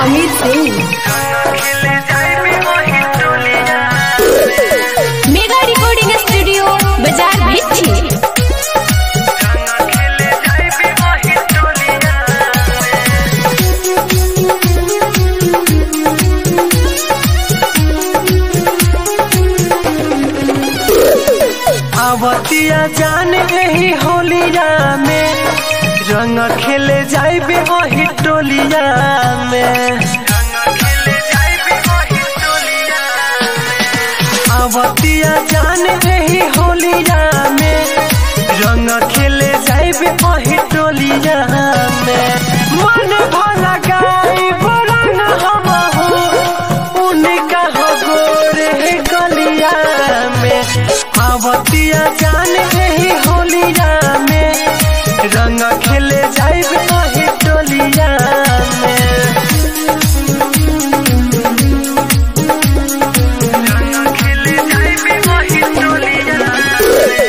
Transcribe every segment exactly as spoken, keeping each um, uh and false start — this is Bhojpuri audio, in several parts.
Amit Singh. Mega recording studio बाजार भिट्ठी। आवतिया जान यही होलिया में रंग खेले जाइबे वही टोलिया में। आवतिया जान यही होलिया में रंग खेले जाइबे वही टोलिया में। मन भला गाइब रंग हम हो उनका हो गोरे गलिया में। आवतिया जान यही होलिया में रंग खेले जाइबे वही टोलिया में। रंग खेले जाइबे वही टोलिया में।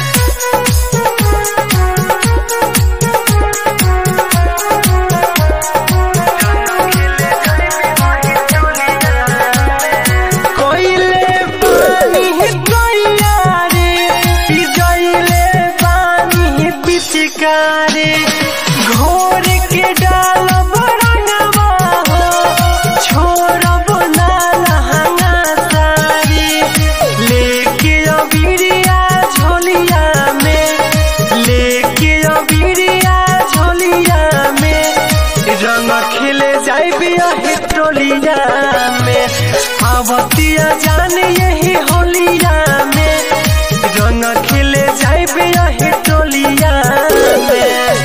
कोइले पानी गइयारे पिजइले पानी पिचकारी घोर के डालब रंगवा हो छोड़ब ना लहंगा सारी। लेके अबिरिया झोलिया में लेके अबिरिया झोलिया में रंग खेले जाइबे यही टोलिया में। आवतिया जान यही होलिया में रंग खेले जाइबे यही टोलिया में।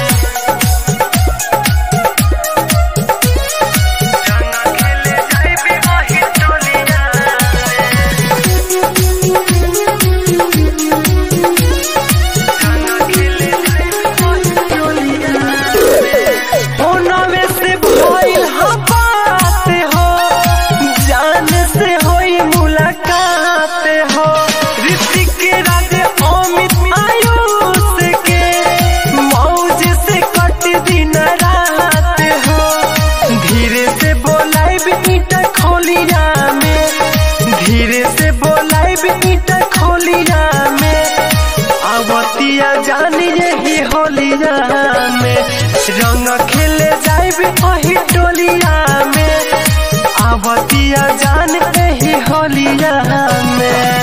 रंग खेले जाइबे वही टोलिया रंग खेले जाइबे वही टोलिया होनवे से भइल ह बात हो जान से होई मुलाकात हो। ऋतिक राज अमित आयुष के मौज से कट दिन रात हो। धीरे से बोलाइबे ईटा खोलिया में धीरे से बोलाइबे ईटा खोलिया में। आवतिया जान यही होलिया में रंग खेले जाइबे वही टोलिया में। आवतिया जान यही होलिया में।